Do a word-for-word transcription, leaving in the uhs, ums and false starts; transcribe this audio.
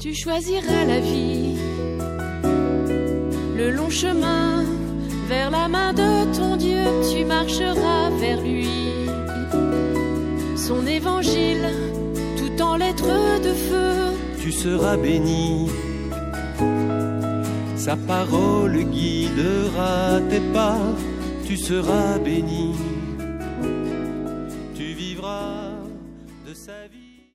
Tu choisiras la vie, le long chemin vers la main de ton Dieu, tu marcheras vers lui. Son évangile, tout en lettres de feu, tu seras béni. Sa parole guidera tes pas, tu seras béni. Tu vivras de sa vie.